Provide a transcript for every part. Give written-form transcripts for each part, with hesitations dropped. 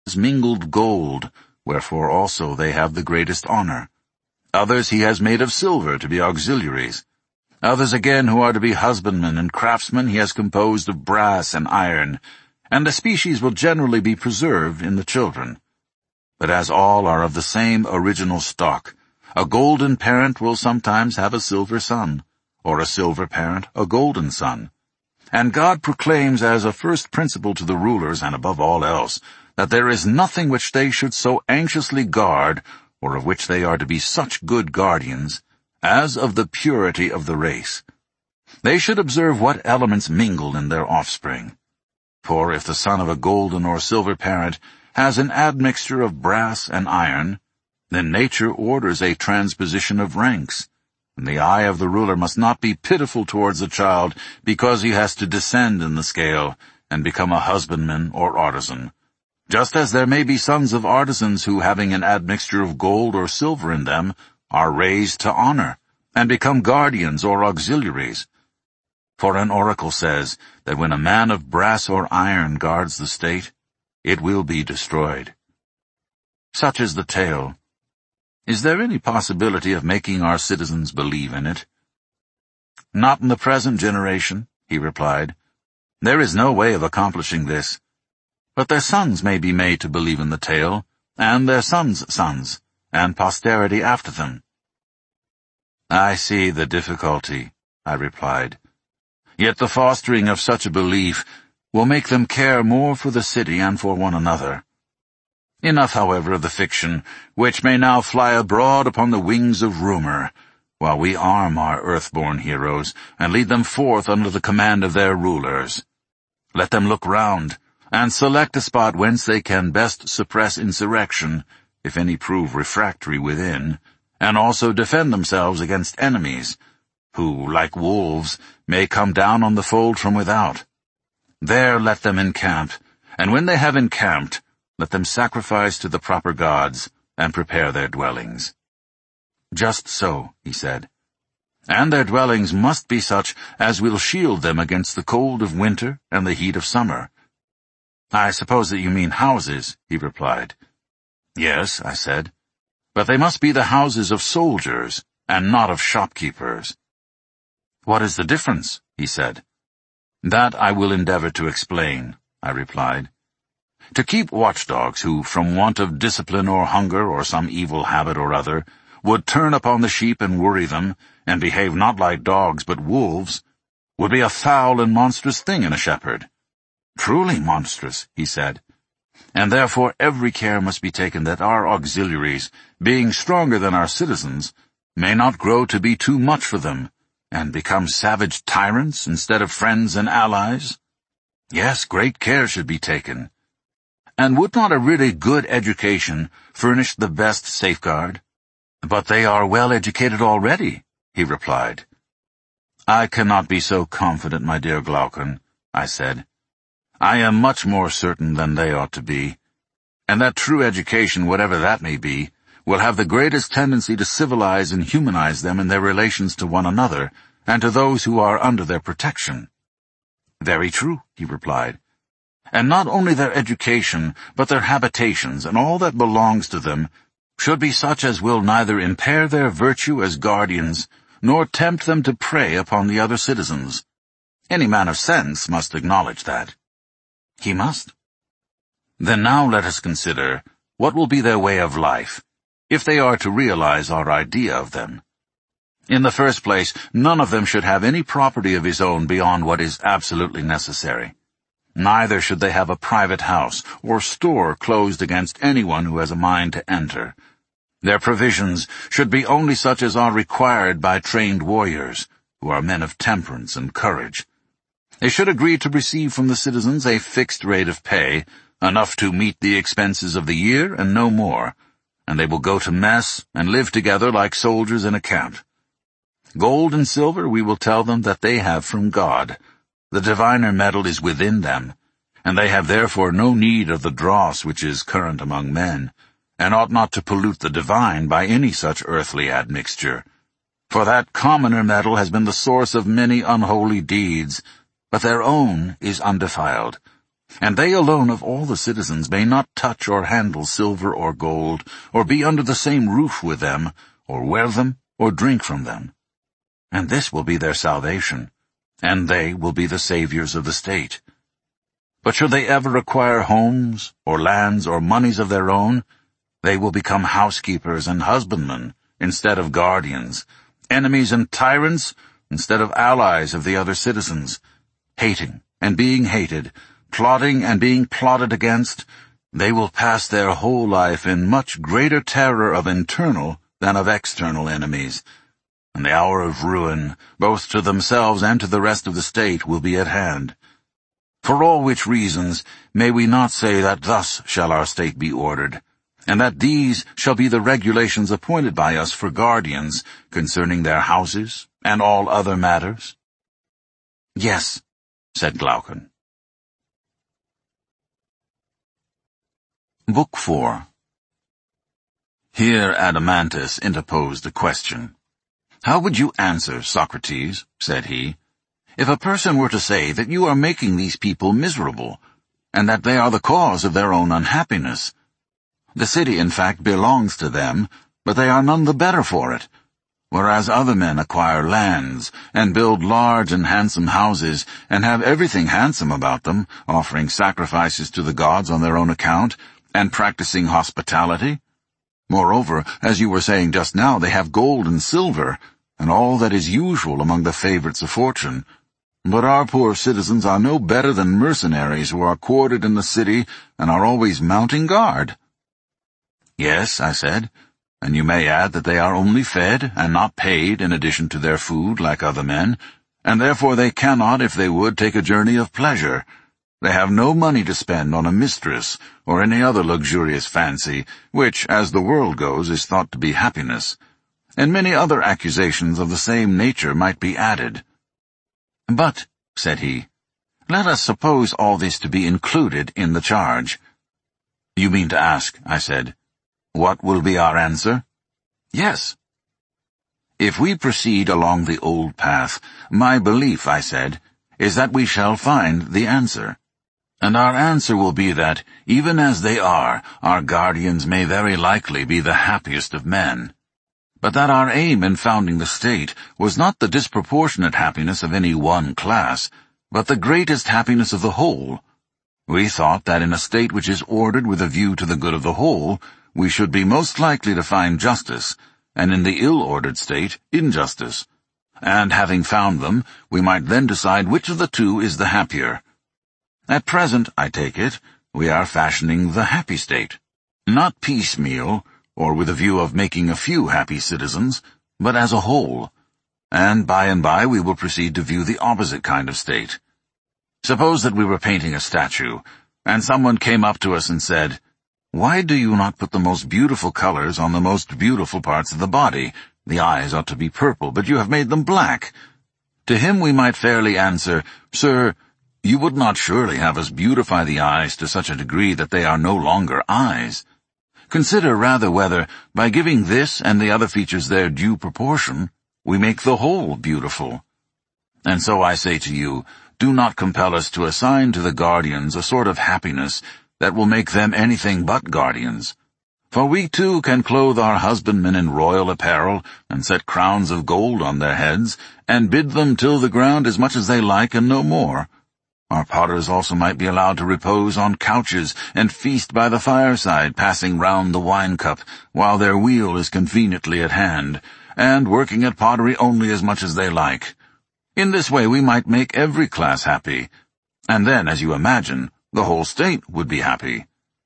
has mingled gold, wherefore also they have the greatest honor. Others he has made of silver to be auxiliaries. Others again who are to be husbandmen and craftsmen he has composed of brass and iron, and the species will generally be preserved in the children. But as all are of the same original stock, a golden parent will sometimes have a silver son, or a silver parent a golden son. And God proclaims as a first principle to the rulers, and above all else, that there is nothing which they should so anxiously guard, or of which they are to be such good guardians, as of the purity of the race. They should observe what elements mingle in their offspring. For if the son of a golden or silver parent has an admixture of brass and iron, then nature orders a transposition of ranks, and the eye of the ruler must not be pitiful towards the child because he has to descend in the scale and become a husbandman or artisan, just as there may be sons of artisans who, having an admixture of gold or silver in them, are raised to honor and become guardians or auxiliaries. For an oracle says that when a man of brass or iron guards the state, it will be destroyed. Such is the tale. Is there any possibility of making our citizens believe in it? Not in the present generation, he replied. There is no way of accomplishing this. But their sons may be made to believe in the tale, and their sons' sons, and posterity after them. I see the difficulty, I replied. Yet the fostering of such a belief will make them care more for the city and for one another. Enough, however, of the fiction, which may now fly abroad upon the wings of rumor, while we arm our earth-born heroes and lead them forth under the command of their rulers. Let them look round, and select a spot whence they can best suppress insurrection, if any prove refractory within, and also defend themselves against enemies, who, like wolves, may come down on the fold from without. There let them encamp, and when they have encamped, let them sacrifice to the proper gods, and prepare their dwellings. Just so, he said. And their dwellings must be such as will shield them against the cold of winter and the heat of summer. I suppose that you mean houses, he replied. Yes, I said, but they must be the houses of soldiers, and not of shopkeepers. What is the difference? He said. That I will endeavor to explain, I replied. To keep watchdogs who, from want of discipline or hunger or some evil habit or other, would turn upon the sheep and worry them, and behave not like dogs but wolves, would be a foul and monstrous thing in a shepherd. Truly monstrous, he said. And therefore every care must be taken that our auxiliaries, being stronger than our citizens, may not grow to be too much for them, and become savage tyrants instead of friends and allies. Yes, great care should be taken. And would not a really good education furnish the best safeguard? But they are well educated already, he replied. I cannot be so confident, my dear Glaucon, I said. I am much more certain than they ought to be, and that true education, whatever that may be, will have the greatest tendency to civilize and humanize them in their relations to one another, and to those who are under their protection. Very true, he replied. And not only their education, but their habitations, and all that belongs to them, should be such as will neither impair their virtue as guardians, nor tempt them to prey upon the other citizens. Any man of sense must acknowledge that. He must. Then now let us consider what will be their way of life, if they are to realize our idea of them. In the first place, none of them should have any property of his own beyond what is absolutely necessary. Neither should they have a private house or store closed against anyone who has a mind to enter. Their provisions should be only such as are required by trained warriors, who are men of temperance and courage. They should agree to receive from the citizens a fixed rate of pay, enough to meet the expenses of the year and no more, and they will go to mess and live together like soldiers in a camp. Gold and silver we will tell them that they have from God. The diviner metal is within them, and they have therefore no need of the dross which is current among men, and ought not to pollute the divine by any such earthly admixture. For that commoner metal has been the source of many unholy deeds, but their own is undefiled, And they alone of all the citizens may not touch or handle silver or gold, or be under the same roof with them, or wear them, or drink from them. And this will be their salvation, and they will be the saviors of the state. But should they ever acquire homes, or lands, or monies of their own, they will become housekeepers and husbandmen instead of guardians, enemies and tyrants instead of allies of the other citizens, hating and being hated, plotting and being plotted against. They will pass their whole life in much greater terror of internal than of external enemies, and the hour of ruin, both to themselves and to the rest of the state, will be at hand. For all which reasons may we not say that thus shall our state be ordered, and that these shall be the regulations appointed by us for guardians concerning their houses and all other matters? Yes, said Glaucon. Book 4. Here Adeimantus interposed a question. How would you answer, Socrates, said he, if a person were to say that you are making these people miserable, and that they are the cause of their own unhappiness? The city, in fact, belongs to them, but they are none the better for it, whereas other men acquire lands, and build large and handsome houses, and have everything handsome about them, offering sacrifices to the gods on their own account, and practicing hospitality. Moreover, as you were saying just now, they have gold and silver, and all that is usual among the favorites of fortune. But our poor citizens are no better than mercenaries who are quartered in the city and are always mounting guard. Yes, I said, and you may add that they are only fed and not paid in addition to their food like other men, and therefore they cannot, if they would, take a journey of pleasure. They have no money to spend on a mistress or any other luxurious fancy, which, as the world goes, is thought to be happiness. And many other accusations of the same nature might be added. But, said he, let us suppose all this to be included in the charge. You mean to ask, I said, what will be our answer? Yes. If we proceed along the old path, my belief, I said, is that we shall find the answer. And our answer will be that, even as they are, our guardians may very likely be the happiest of men. But that our aim in founding the state was not the disproportionate happiness of any one class, but the greatest happiness of the whole. We thought that in a state which is ordered with a view to the good of the whole, we should be most likely to find justice, and in the ill-ordered state, injustice. And having found them, we might then decide which of the two is the happier. At present, I take it, we are fashioning the happy state, not piecemeal, or with a view of making a few happy citizens, but as a whole, and by we will proceed to view the opposite kind of state. Suppose that we were painting a statue, and someone came up to us and said, "Why do you not put the most beautiful colors on the most beautiful parts of the body? The eyes ought to be purple, but you have made them black." To him we might fairly answer, "Sir, you would not surely have us beautify the eyes to such a degree that they are no longer eyes. Consider rather whether, by giving this and the other features their due proportion, we make the whole beautiful. And so I say to you, do not compel us to assign to the guardians a sort of happiness that will make them anything but guardians. For we too can clothe our husbandmen in royal apparel, and set crowns of gold on their heads, and bid them till the ground as much as they like and no more. Our potters also might be allowed to repose on couches, and feast by the fireside, passing round the wine-cup, while their wheel is conveniently at hand, and working at pottery only as much as they like. In this way we might make every class happy, and then, as you imagine, the whole state would be happy.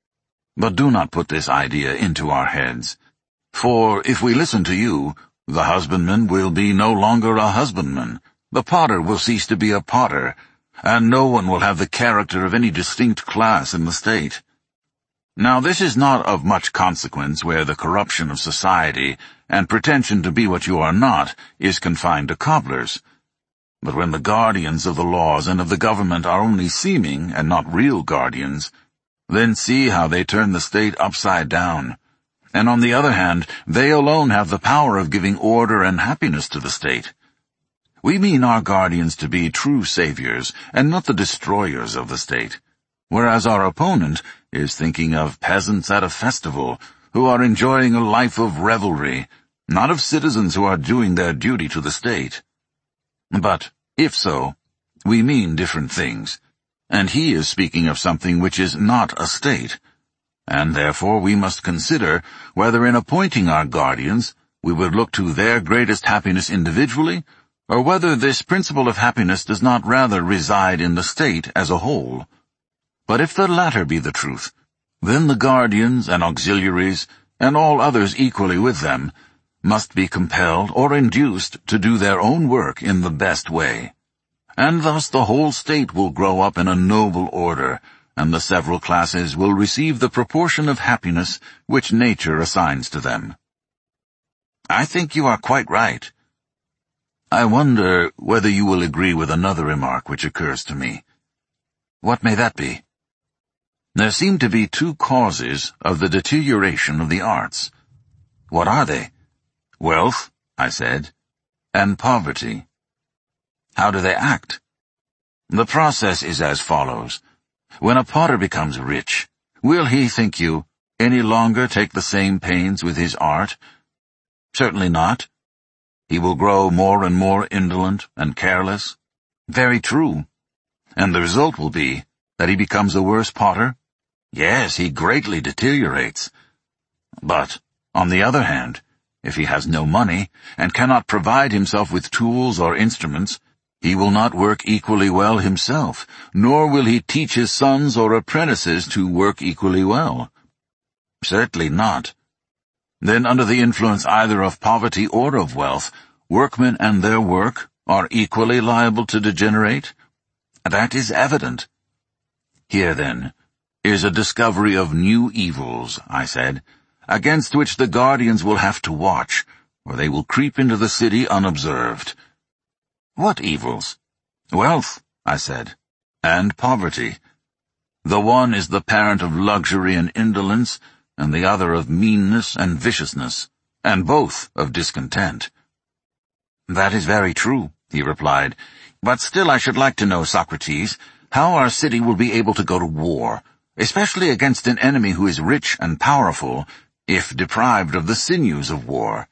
But do not put this idea into our heads. For if we listen to you, the husbandman will be no longer a husbandman, the potter will cease to be a potter, and no one will have the character of any distinct class in the state. Now this is not of much consequence where the corruption of society, and pretension to be what you are not, is confined to cobblers. But when the guardians of the laws and of the government are only seeming and not real guardians, then see how they turn the state upside down. And on the other hand, they alone have the power of giving order and happiness to the state. We mean our guardians to be true saviors, and not the destroyers of the state. whereas our opponent is thinking of peasants at a festival who are enjoying a life of revelry, not of citizens who are doing their duty to the state. But, if so, we mean different things, and he is speaking of something which is not a state, and therefore we must consider whether in appointing our guardians we would look to their greatest happiness individually, or whether this principle of happiness does not rather reside in the state as a whole. But if the latter be the truth, then the guardians and auxiliaries, and all others equally with them, must be compelled or induced to do their own work in the best way. And thus the whole state will grow up in a noble order, and the several classes will receive the proportion of happiness which nature assigns to them. I think you are quite right. I wonder whether you will agree with another remark which occurs to me. What may that be? There seem to be two causes of the deterioration of the arts. What are they? Wealth, I said, and poverty. How do they act? The process is as follows. When a potter becomes rich, will he, think you, any longer take the same pains with his art? Certainly not. He will grow more and more indolent and careless. Very true. And the result will be that he becomes a worse potter? Yes, he greatly deteriorates. But, on the other hand, if he has no money, and cannot provide himself with tools or instruments, he will not work equally well himself, nor will he teach his sons or apprentices to work equally well. Certainly not. Then under the influence either of poverty or of wealth, workmen and their work are equally liable to degenerate? That is evident. Here, then, is a discovery of new evils, I said, against which the guardians will have to watch, or they will creep into the city unobserved. What evils? Wealth, I said, and poverty. The one is the parent of luxury and indolence, and the other of meanness and viciousness, and both of discontent. That is very true, he replied, but still I should like to know, Socrates, how our city will be able to go to war, especially against an enemy who is rich and powerful, if deprived of the sinews of war.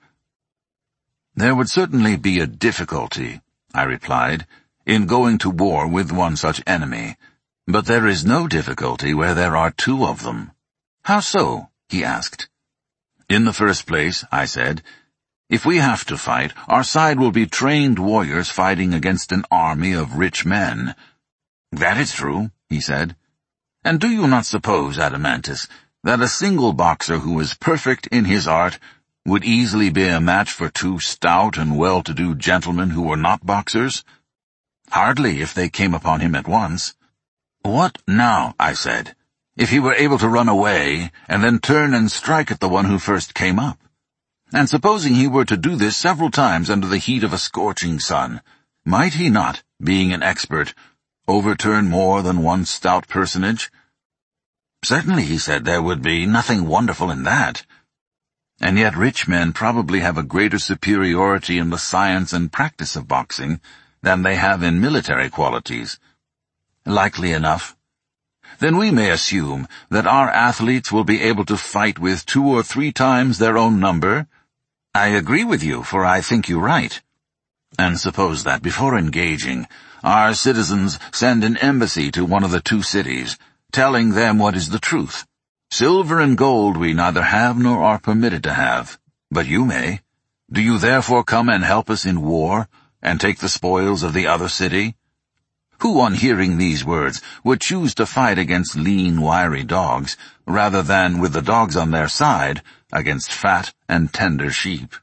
There would certainly be a difficulty, I replied, in going to war with one such enemy, but there is no difficulty where there are two of them. How so? He asked. In the first place, I said, if we have to fight, our side will be trained warriors fighting against an army of rich men. That is true, he said. And do you not suppose, Adeimantus, that a single boxer who is perfect in his art would easily be a match for two stout and well-to-do gentlemen who were not boxers? Hardly, if they came upon him at once. What now, I said, if he were able to run away and then turn and strike at the one who first came up? And supposing he were to do this several times under the heat of a scorching sun, might he not, being an expert, overturn more than one stout personage? Certainly, he said, there would be nothing wonderful in that. And yet rich men probably have a greater superiority in the science and practice of boxing than they have in military qualities. Likely enough. Then we may assume that our athletes will be able to fight with 2 or 3 times their own number. I agree with you, for I think you right. And suppose that before engaging, our citizens send an embassy to one of the 2 cities, telling them what is the truth. Silver and gold we neither have nor are permitted to have, but you may. Do you therefore come and help us in war, and take the spoils of the other city? Who, on hearing these words, would choose to fight against lean, wiry dogs, rather than, with the dogs on their side, against fat and tender sheep?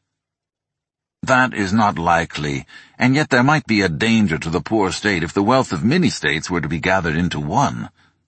That is not likely, and yet there might be a danger to the poor state if the wealth of many states were to be gathered into one.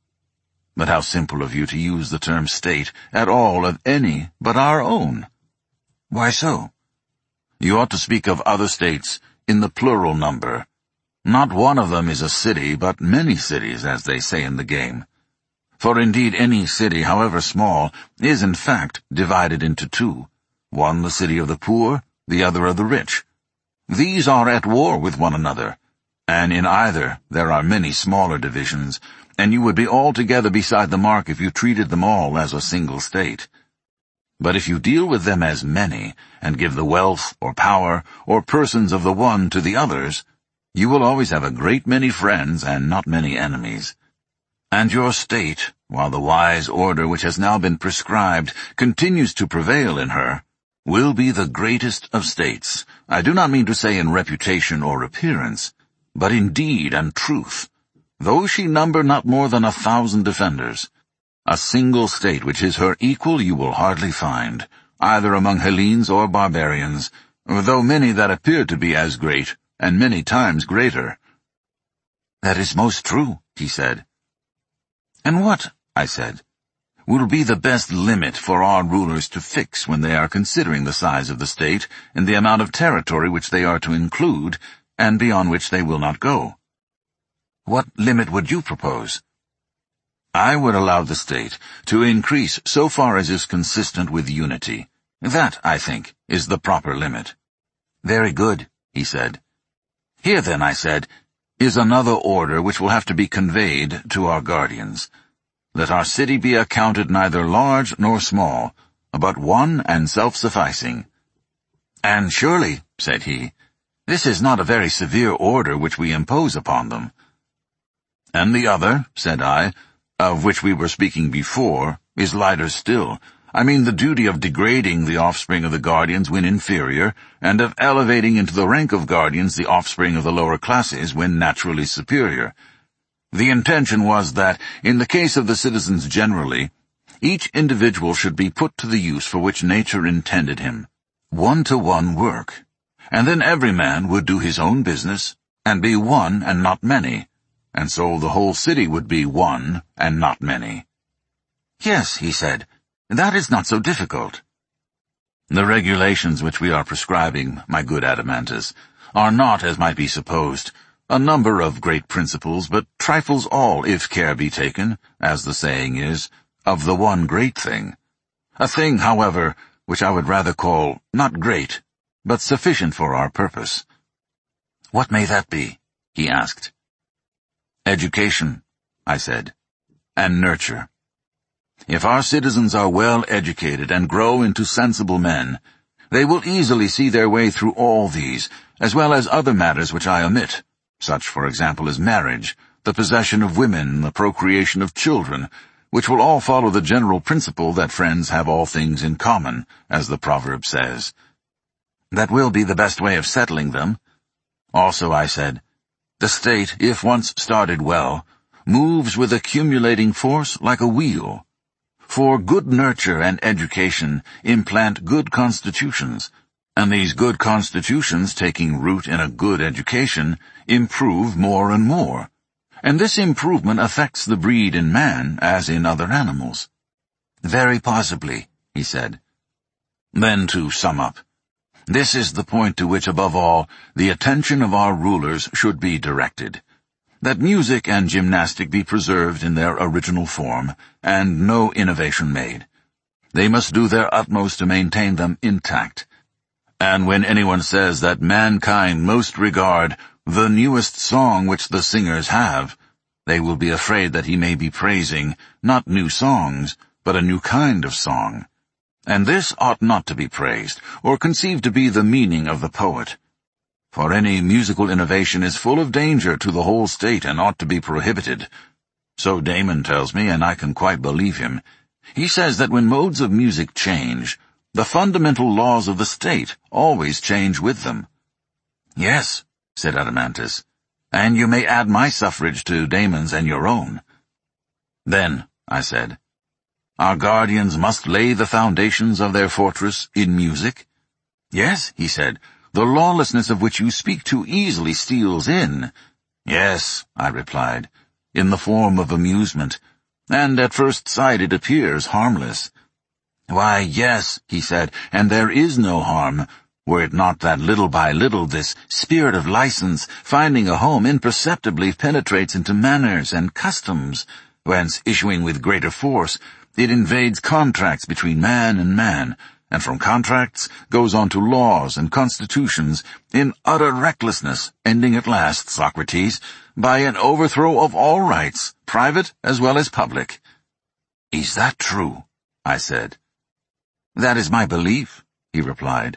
But how simple of you to use the term state at all of any but our own. Why so? You ought to speak of other states in the plural number. Not one of them is a city, but many cities, as they say in the game. For indeed any city, however small, is in fact divided into 2, one the city of the poor, the other of the rich. These are at war with one another, and in either there are many smaller divisions, and you would be altogether beside the mark if you treated them all as a single state. But if you deal with them as many, and give the wealth, or power, or persons of the one to the others, you will always have a great many friends and not many enemies. And your state, while the wise order which has now been prescribed continues to prevail in her, will be the greatest of states. I do not mean to say in reputation or appearance, but in deed and truth, though she number not more than 1,000 defenders. A single state which is her equal you will hardly find, either among Hellenes or barbarians, though many that appear to be as great, and many times greater. That is most true, he said. And what, I said, will be the best limit for our rulers to fix when they are considering the size of the state and the amount of territory which they are to include, and beyond which they will not go? What limit would you propose? I would allow the state to increase so far as is consistent with unity. That, I think, is the proper limit. Very good, he said. Here then, I said, is another order which will have to be conveyed to our guardians. Let our city be accounted neither large nor small, but one and self-sufficing. And surely, said he, this is not a very severe order which we impose upon them. And the other, said I, of which we were speaking before, is lighter still. I mean the duty of degrading the offspring of the guardians when inferior, and of elevating into the rank of guardians the offspring of the lower classes when naturally superior. The intention was that, in the case of the citizens generally, each individual should be put to the use for which nature intended him, one-to-one work, and then every man would do his own business, and be one and not many, and so the whole city would be one and not many. Yes, he said, that is not so difficult. The regulations which we are prescribing, my good Adeimantus, are not, as might be supposed, a number of great principles, but trifles all, if care be taken, as the saying is, of the one great thing. A thing, however, which I would rather call not great, but sufficient for our purpose. What may that be? He asked. Education, I said, and nurture. If our citizens are well educated and grow into sensible men, they will easily see their way through all these, as well as other matters which I omit, such, for example, as marriage, the possession of women, the procreation of children, which will all follow the general principle that friends have all things in common, as the proverb says. That will be the best way of settling them. Also, I said, the state, if once started well, moves with accumulating force like a wheel. For good nurture and education implant good constitutions, and these good constitutions, taking root in a good education, improve more and more. And this improvement affects the breed in man as in other animals. Very possibly, he said. Then to sum up, this is the point to which, above all, the attention of our rulers should be directed. That music and gymnastic be preserved in their original form, and no innovation made. They must do their utmost to maintain them intact. And when anyone says that mankind most regard the newest song which the singers have, they will be afraid that he may be praising not new songs, but a new kind of song. And this ought not to be praised, or conceived to be the meaning of the poet. For any musical innovation is full of danger to the whole state and ought to be prohibited. So Damon tells me, and I can quite believe him. He says that when modes of music change, the fundamental laws of the state always change with them. Yes, said Adeimantus, and you may add my suffrage to Damon's and your own. Then, I said, our guardians must lay the foundations of their fortress in music? Yes, he said, the lawlessness of which you speak too easily steals in. Yes, I replied, in the form of amusement, and at first sight it appears harmless. Why, yes, he said, and there is no harm, were it not that little by little this spirit of license, finding a home imperceptibly penetrates into manners and customs, whence, issuing with greater force, it invades contracts between man, and from contracts goes on to laws and constitutions, in utter recklessness, ending at last, Socrates, by an overthrow of all rights, private as well as public. Is that true? I said. That is my belief, he replied.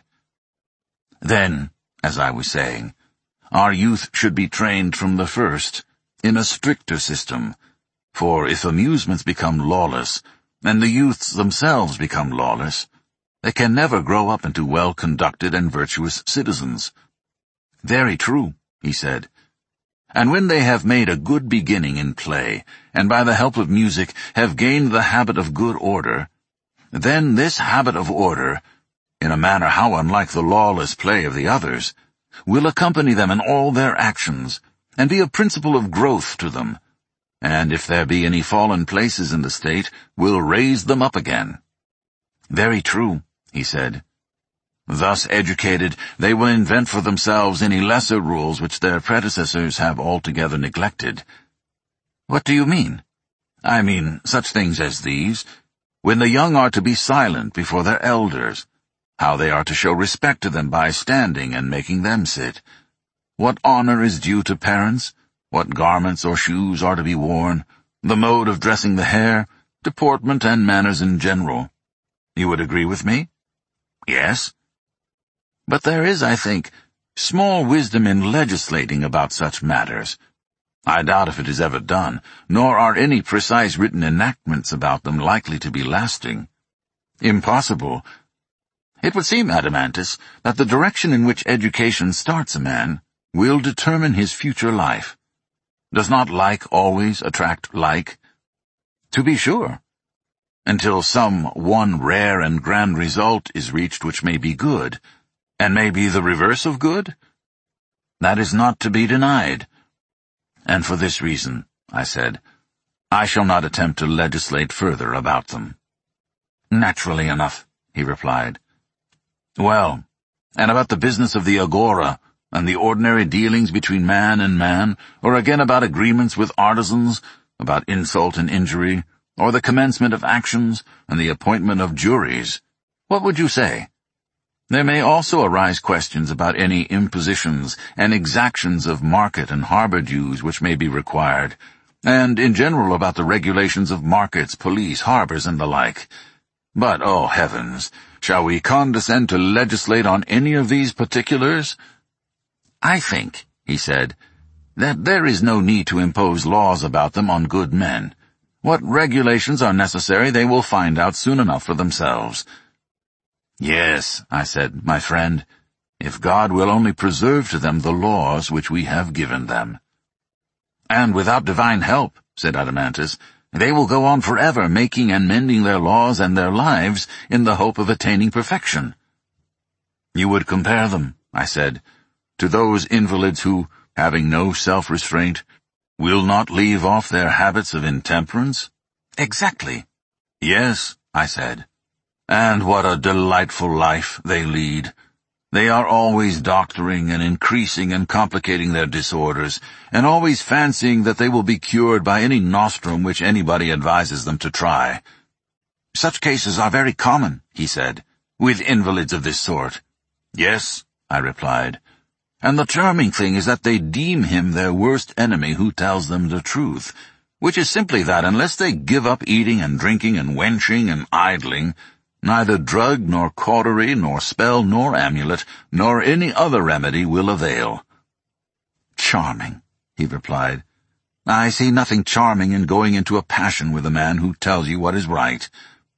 Then, as I was saying, our youth should be trained from the first, in a stricter system, for if amusements become lawless, and the youths themselves become lawless, they can never grow up into well-conducted and virtuous citizens. Very true, he said. And when they have made a good beginning in play, and by the help of music have gained the habit of good order, then this habit of order, in a manner how unlike the lawless play of the others, will accompany them in all their actions, and be a principle of growth to them, and if there be any fallen places in the state, will raise them up again. Very true, he said. Thus educated, they will invent for themselves any lesser rules which their predecessors have altogether neglected. What do you mean? I mean such things as these, when the young are to be silent before their elders, how they are to show respect to them by standing and making them sit, what honor is due to parents, what garments or shoes are to be worn, the mode of dressing the hair, deportment and manners in general. You would agree with me? Yes. But there is, I think, small wisdom in legislating about such matters. I doubt if it is ever done, nor are any precise written enactments about them likely to be lasting. Impossible. It would seem, Adeimantus, that the direction in which education starts a man will determine his future life. Does not like always attract like? To be sure. Until some one rare and grand result is reached which may be good, and may be the reverse of good? That is not to be denied. And for this reason, I said, I shall not attempt to legislate further about them. Naturally enough, he replied. Well, and about the business of the agora, and the ordinary dealings between man and man, or again about agreements with artisans, about insult and injury, or the commencement of actions, and the appointment of juries, what would you say? There may also arise questions about any impositions and exactions of market and harbor dues which may be required, and in general about the regulations of markets, police, harbors, and the like. But, oh heavens, shall we condescend to legislate on any of these particulars? I think, he said, that there is no need to impose laws about them on good men. What regulations are necessary they will find out soon enough for themselves. Yes, I said, my friend, if God will only preserve to them the laws which we have given them. And without divine help, said Adeimantus, they will go on forever making and mending their laws and their lives in the hope of attaining perfection. You would compare them, I said, to those invalids who, having no self-restraint, will not leave off their habits of intemperance? Exactly. Yes, I said. And what a delightful life they lead. They are always doctoring and increasing and complicating their disorders, and always fancying that they will be cured by any nostrum which anybody advises them to try. Such cases are very common, he said, with invalids of this sort. Yes, I replied. And the charming thing is that they deem him their worst enemy who tells them the truth, which is simply that unless they give up eating and drinking and wenching and idling, neither drug nor cautery nor spell nor amulet nor any other remedy will avail. Charming, he replied. I see nothing charming in going into a passion with a man who tells you what is right.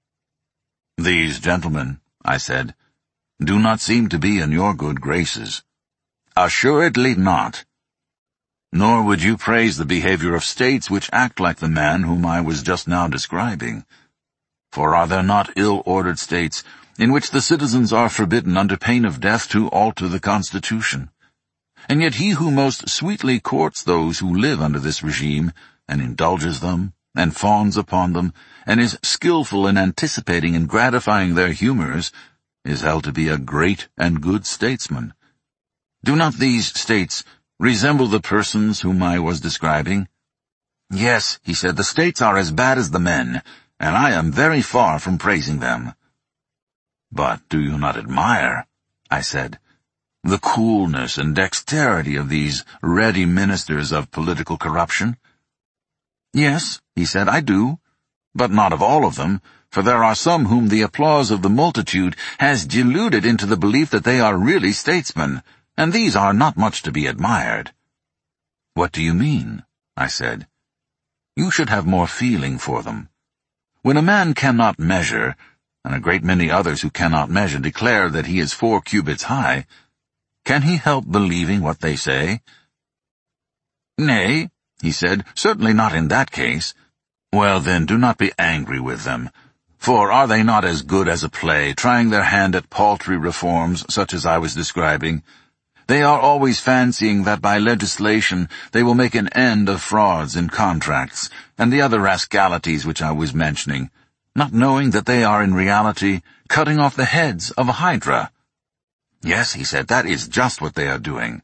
These gentlemen, I said, do not seem to be in your good graces. Assuredly not. Nor would you praise the behavior of states which act like the man whom I was just now describing. For are there not ill-ordered states in which the citizens are forbidden under pain of death to alter the Constitution? And yet he who most sweetly courts those who live under this regime, and indulges them, and fawns upon them, and is skillful in anticipating and gratifying their humors, is held to be a great and good statesman. Do not these states resemble the persons whom I was describing? Yes, he said, the states are as bad as the men, and I am very far from praising them. But do you not admire, I said, the coolness and dexterity of these ready ministers of political corruption? Yes, he said, I do, but not of all of them, for there are some whom the applause of the multitude has deluded into the belief that they are really statesmen, and these are not much to be admired. What do you mean? I said. You should have more feeling for them. When a man cannot measure, and a great many others who cannot measure declare that he is 4 cubits high, can he help believing what they say? Nay, he said, certainly not in that case. Well then, do not be angry with them. For are they not as good as a play, trying their hand at paltry reforms such as I was describing? They are always fancying that by legislation they will make an end of frauds in contracts, and the other rascalities which I was mentioning, not knowing that they are in reality cutting off the heads of a hydra. Yes, he said, that is just what they are doing.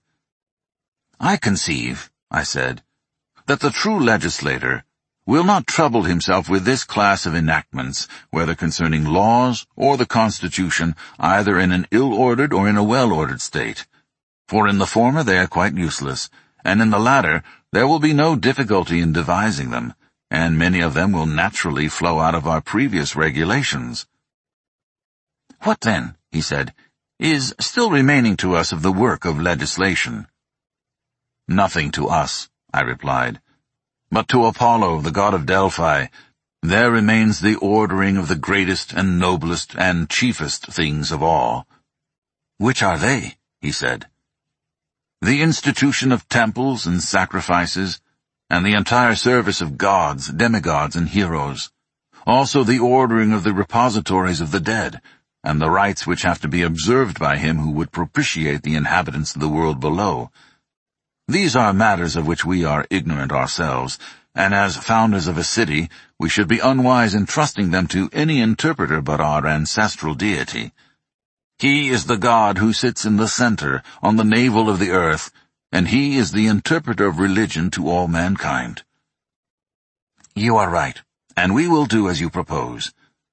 I conceive, I said, that the true legislator will not trouble himself with this class of enactments, whether concerning laws or the Constitution, either in an ill-ordered or in a well-ordered state. For in the former they are quite useless, and in the latter there will be no difficulty in devising them, and many of them will naturally flow out of our previous regulations. What then, he said, is still remaining to us of the work of legislation? Nothing to us, I replied. But to Apollo, the god of Delphi, there remains the ordering of the greatest and noblest and chiefest things of all. Which are they? He said. The institution of temples and sacrifices, and the entire service of gods, demigods, and heroes. Also the ordering of the repositories of the dead, and the rites which have to be observed by him who would propitiate the inhabitants of the world below. These are matters of which we are ignorant ourselves, and as founders of a city, we should be unwise in trusting them to any interpreter but our ancestral deity. He is the God who sits in the center, on the navel of the earth, and he is the interpreter of religion to all mankind. You are right, and we will do as you propose.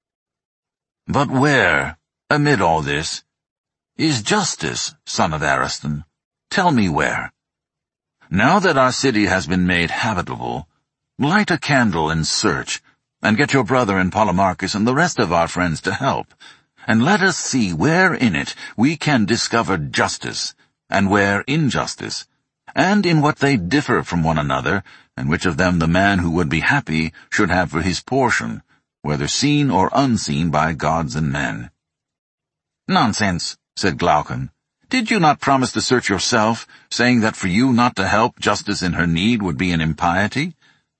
But where, amid all this, is justice, son of Ariston? Tell me where. Now that our city has been made habitable, light a candle and search, and get your brother and Polemarchus and the rest of our friends to help, and let us see where in it we can discover justice, and where injustice, and in what they differ from one another, and which of them the man who would be happy should have for his portion, whether seen or unseen by gods and men. Nonsense, said Glaucon. Did you not promise to search yourself, saying that for you not to help justice in her need would be an impiety?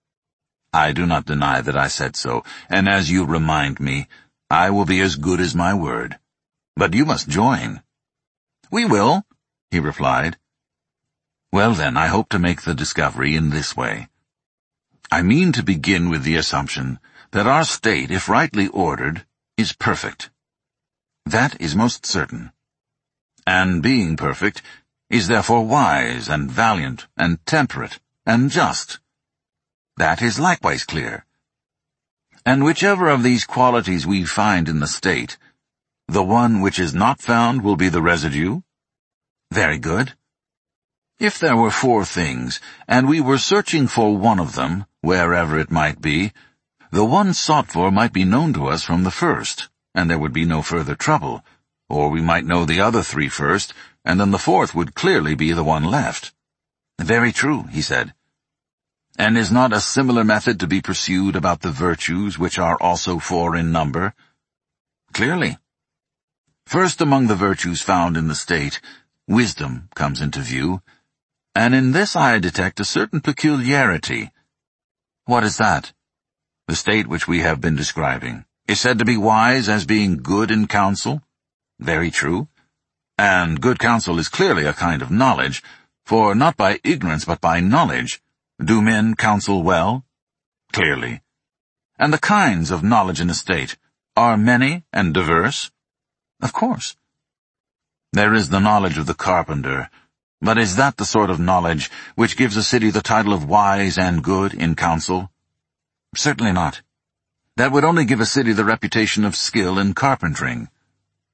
I do not deny that I said so, and as you remind me, I will be as good as my word. But you must join. We will, he replied. Well then, I hope to make the discovery in this way. I mean to begin with the assumption that our state, if rightly ordered, is perfect. That is most certain. And being perfect, is therefore wise and valiant and temperate and just. That is likewise clear. And whichever of these qualities we find in the state, the one which is not found will be the residue? Very good. If there were 4 things, and we were searching for one of them, wherever it might be, the one sought for might be known to us from the first, and there would be no further trouble, or we might know the other 3 first, and then the 4th would clearly be the one left. Very true, he said. And is not a similar method to be pursued about the virtues, which are also 4 in number? Clearly. First among the virtues found in the state, wisdom comes into view, and in this I detect a certain peculiarity. What is that? The state which we have been describing is said to be wise as being good in counsel? Very true. And good counsel is clearly a kind of knowledge, for not by ignorance but by knowledge do men counsel well? Clearly. And the kinds of knowledge in a state are many and diverse? Of course. There is the knowledge of the carpenter, but is that the sort of knowledge which gives a city the title of wise and good in counsel? Certainly not. That would only give a city the reputation of skill in carpentering.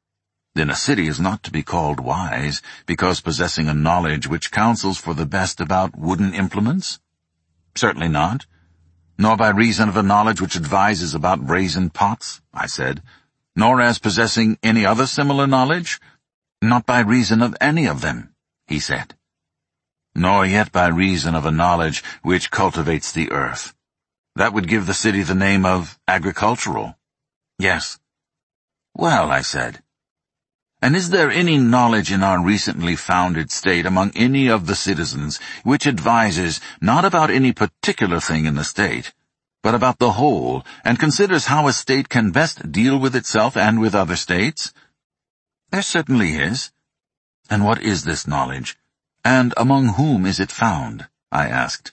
Then a city is not to be called wise because possessing a knowledge which counsels for the best about wooden implements? Certainly not. Nor by reason of a knowledge which advises about brazen pots, I said. Nor as possessing any other similar knowledge? Not by reason of any of them, he said. Nor yet by reason of a knowledge which cultivates the earth. That would give the city the name of agricultural. Yes. Well, I said. And is there any knowledge in our recently founded state among any of the citizens which advises not about any particular thing in the state, but about the whole, and considers how a state can best deal with itself and with other states? There certainly is. And what is this knowledge? And among whom is it found? I asked.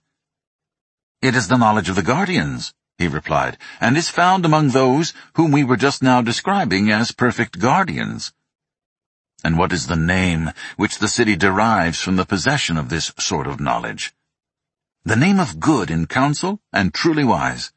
It is the knowledge of the guardians, he replied, and is found among those whom we were just now describing as perfect guardians. And what is the name which the city derives from the possession of this sort of knowledge? The name of good in counsel and truly wise.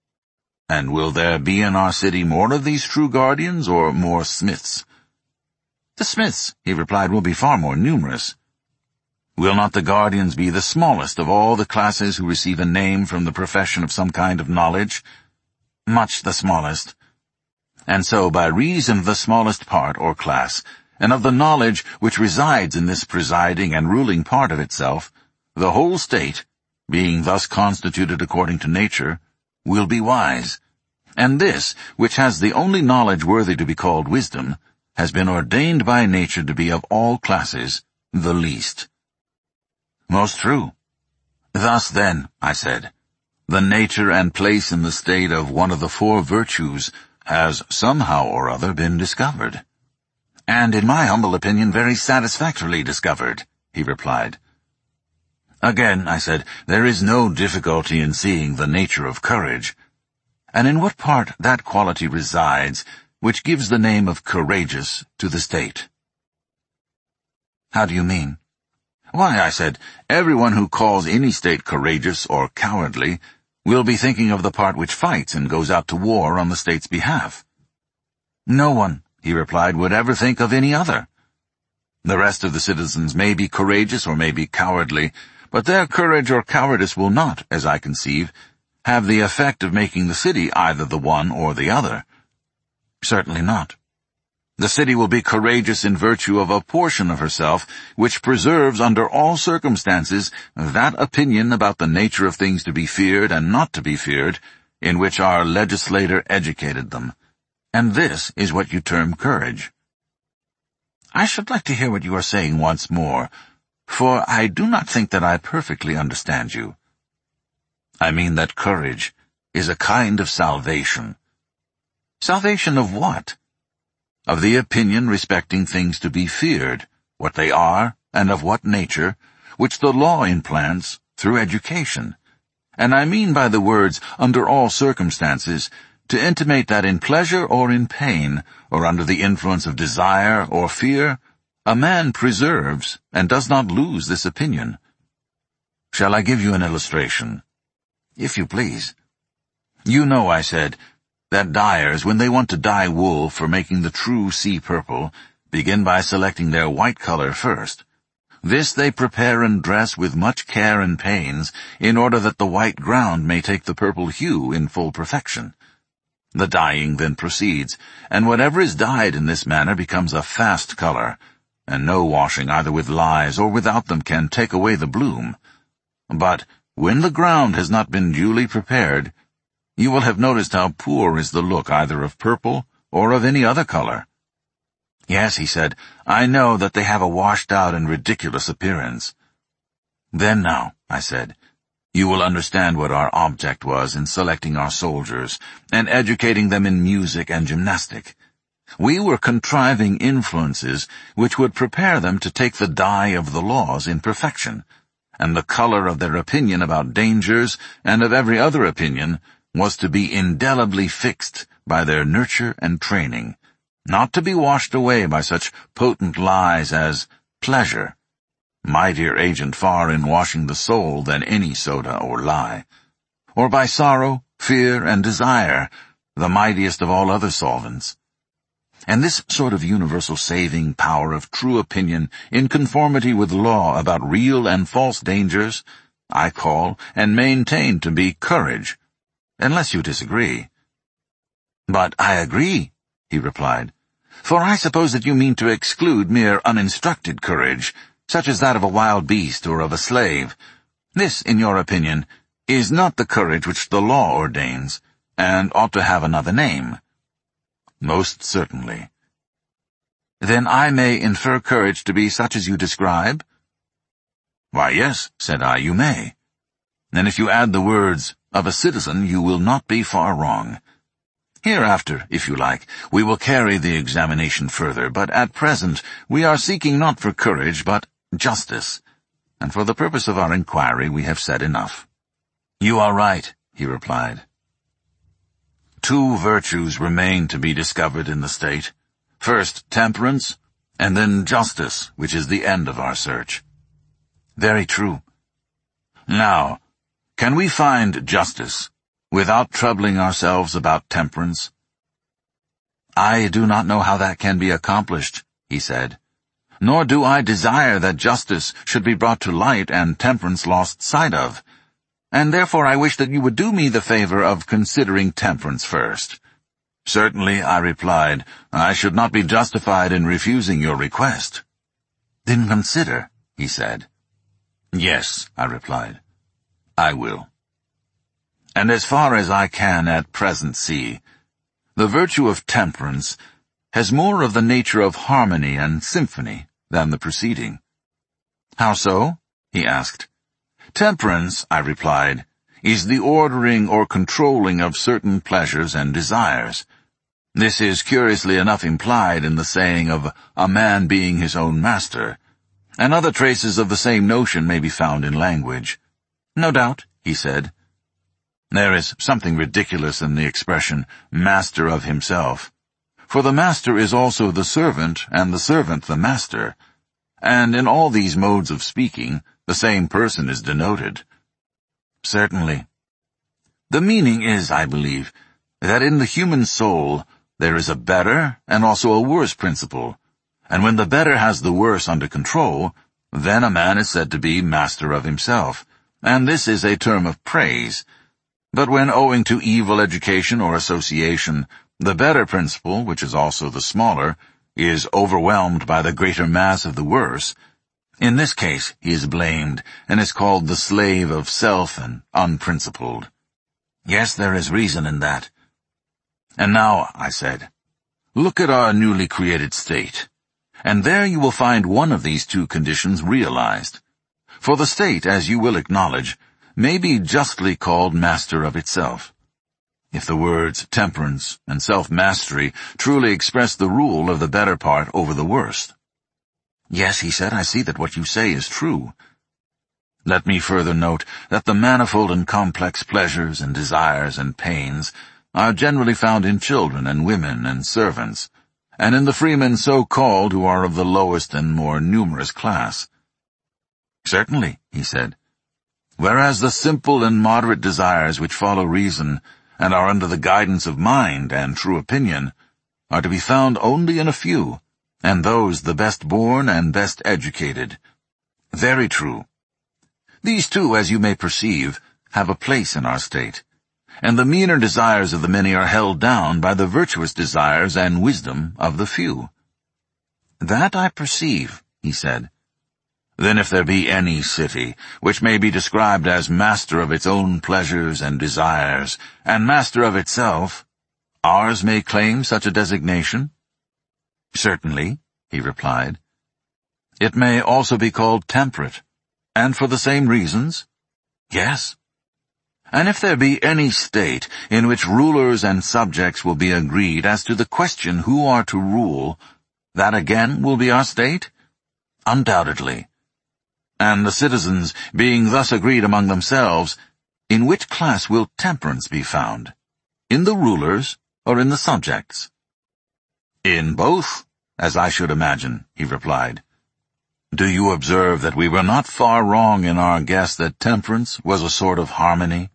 And will there be in our city more of these true guardians or more smiths? The smiths, he replied, will be far more numerous. Will not the guardians be the smallest of all the classes who receive a name from the profession of some kind of knowledge? Much the smallest. And so, by reason of the smallest part or class, and of the knowledge which resides in this presiding and ruling part of itself, the whole state, being thus constituted according to nature, will be wise. And this, which has the only knowledge worthy to be called wisdom, has been ordained by nature to be of all classes the least. Most true. Thus then, I said, the nature and place in the state of one of the four virtues has somehow or other been discovered. And in my humble opinion very satisfactorily discovered, he replied. Again, I said, there is no difficulty in seeing the nature of courage, and in what part that quality resides which gives the name of courageous to the state. How do you mean? Why, I said, everyone who calls any state courageous or cowardly will be thinking of the part which fights and goes out to war on the state's behalf. No one, he replied, would ever think of any other. The rest of the citizens may be courageous or may be cowardly, but their courage or cowardice will not, as I conceive, have the effect of making the city either the one or the other. Certainly not. The city will be courageous in virtue of a portion of herself which preserves under all circumstances that opinion about the nature of things to be feared and not to be feared, in which our legislator educated them. And this is what you term courage. I should like to hear what you are saying once more, for I do not think that I perfectly understand you. I mean that courage is a kind of salvation. Salvation of what? Of the opinion respecting things to be feared, what they are, and of what nature, which the law implants through education. And I mean by the words, under all circumstances, to intimate that in pleasure or in pain, or under the influence of desire or fear, a man preserves and does not lose this opinion. Shall I give you an illustration? If you please. You know, I said, that dyers, when they want to dye wool for making the true sea purple, begin by selecting their white color first. This they prepare and dress with much care and pains, in order that the white ground may take the purple hue in full perfection. The dyeing then proceeds, and whatever is dyed in this manner becomes a fast color, and no washing either with lyes or without them can take away the bloom. But when the ground has not been duly prepared, you will have noticed how poor is the look either of purple or of any other color. Yes, he said, I know that they have a washed-out and ridiculous appearance. Then now, I said, you will understand what our object was in selecting our soldiers and educating them in music and gymnastic. We were contriving influences which would prepare them to take the dye of the laws in perfection, and the color of their opinion about dangers and of every other opinion was to be indelibly fixed by their nurture and training, not to be washed away by such potent lies as pleasure, mightier agent far in washing the soul than any soda or lie, or by sorrow, fear, and desire, the mightiest of all other solvents. And this sort of universal saving power of true opinion in conformity with law about real and false dangers, I call and maintain to be courage, unless you disagree. But I agree, he replied, for I suppose that you mean to exclude mere uninstructed courage, such as that of a wild beast or of a slave. This, in your opinion, is not the courage which the law ordains, and ought to have another name. Most certainly. Then I may infer courage to be such as you describe? Why, yes, said I, you may. And if you add the words, of a citizen, you will not be far wrong. Hereafter, if you like, we will carry the examination further, but at present we are seeking not for courage, but justice, and for the purpose of our inquiry we have said enough. You are right, he replied. 2 virtues remain to be discovered in the state. First, temperance, and then justice, which is the end of our search. Very true. Now, can we find justice without troubling ourselves about temperance? I do not know how that can be accomplished, he said, nor do I desire that justice should be brought to light and temperance lost sight of, and therefore I wish that you would do me the favor of considering temperance first. Certainly, I replied, I should not be justified in refusing your request. Then consider, he said. Yes, I replied, I will. And as far as I can at present see, the virtue of temperance has more of the nature of harmony and symphony than the preceding. How so? He asked. Temperance, I replied, is the ordering or controlling of certain pleasures and desires. This is curiously enough implied in the saying of a man being his own master, and other traces of the same notion may be found in language. No doubt, he said. There is something ridiculous in the expression, master of himself. For the master is also the servant, and the servant the master. And in all these modes of speaking, the same person is denoted. Certainly. The meaning is, I believe, that in the human soul there is a better and also a worse principle, and when the better has the worse under control, then a man is said to be master of himself, and this is a term of praise. But when owing to evil education or association, the better principle, which is also the smaller, is overwhelmed by the greater mass of the worse, in this case he is blamed and is called the slave of self and unprincipled. Yes, there is reason in that. And now, I said, look at our newly created state, and there you will find one of these 2 conditions realized. For the state, as you will acknowledge, may be justly called master of itself. If the words temperance and self-mastery truly express the rule of the better part over the worst. Yes, he said, I see that what you say is true. Let me further note that the manifold and complex pleasures and desires and pains are generally found in children and women and servants, and in the freemen so-called who are of the lowest and more numerous class. Certainly, he said. Whereas the simple and moderate desires which follow reason and are under the guidance of mind and true opinion are to be found only in a few, and those the best born and best educated. Very true. These 2, as you may perceive, have a place in our state, and the meaner desires of the many are held down by the virtuous desires and wisdom of the few. That I perceive, he said. Then if there be any city which may be described as master of its own pleasures and desires, and master of itself, ours may claim such a designation? Certainly, he replied. It may also be called temperate, and for the same reasons? Yes. And if there be any state in which rulers and subjects will be agreed as to the question who are to rule, that again will be our state? Undoubtedly. And the citizens, being thus agreed among themselves, in which class will temperance be found? In the rulers or in the subjects? In both, as I should imagine, he replied. Do you observe that we were not far wrong in our guess that temperance was a sort of harmony?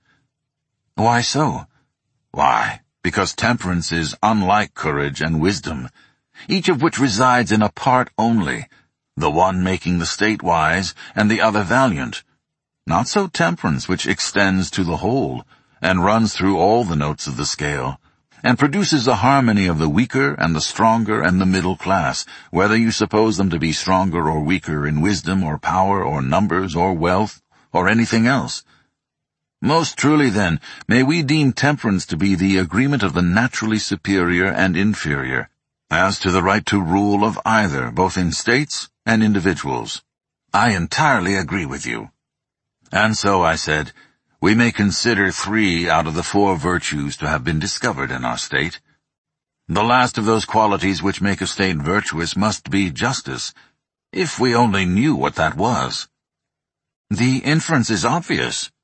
Why so? Why, because temperance is unlike courage and wisdom, each of which resides in a part only, the one making the state wise and the other valiant. Not so temperance, which extends to the whole, and runs through all the notes of the scale, and produces a harmony of the weaker and the stronger and the middle class, whether you suppose them to be stronger or weaker in wisdom or power or numbers or wealth or anything else. Most truly, then, may we deem temperance to be the agreement of the naturally superior and inferior, as to the right to rule of either, both in states and individuals. I entirely agree with you. And so, I said, we may consider 3 out of the 4 virtues to have been discovered in our state. The last of those qualities which make a state virtuous must be justice, if we only knew what that was. The inference is obvious.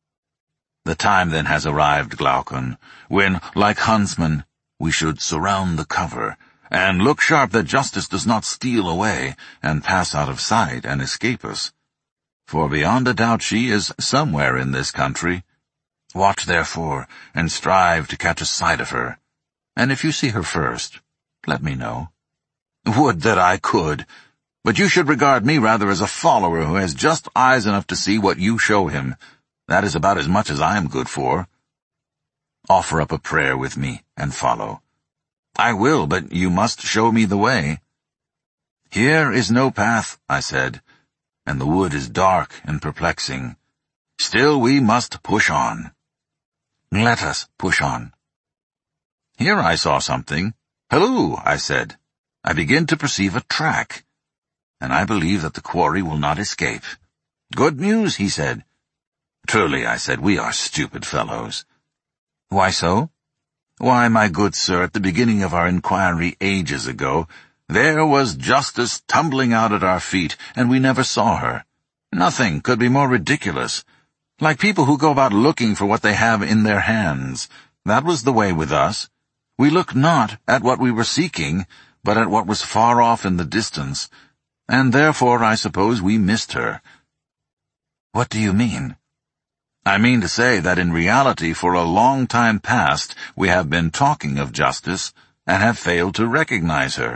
The time then has arrived, Glaucon, when, like huntsmen, we should surround the cover, and look sharp that justice does not steal away, and pass out of sight and escape us. For beyond a doubt she is somewhere in this country. Watch therefore, and strive to catch a sight of her. And if you see her first, let me know. Would that I could, but you should regard me rather as a follower who has just eyes enough to see what you show him. That is about as much as I am good for. Offer up a prayer with me, and follow. I will, but you must show me the way. Here is no path, I said, and the wood is dark and perplexing. Still we must push on. Let us push on. Here I saw something. Halloo, I said. I begin to perceive a track, and I believe that the quarry will not escape. Good news, he said. Truly, I said, we are stupid fellows. Why so? Why, my good sir, at the beginning of our inquiry ages ago, there was justice tumbling out at our feet, and we never saw her. Nothing could be more ridiculous. Like people who go about looking for what they have in their hands. That was the way with us. We looked not at what we were seeking, but at what was far off in the distance, and therefore I suppose we missed her. What do you mean? I mean to say that in reality for a long time past we have been talking of justice, and have failed to recognize her.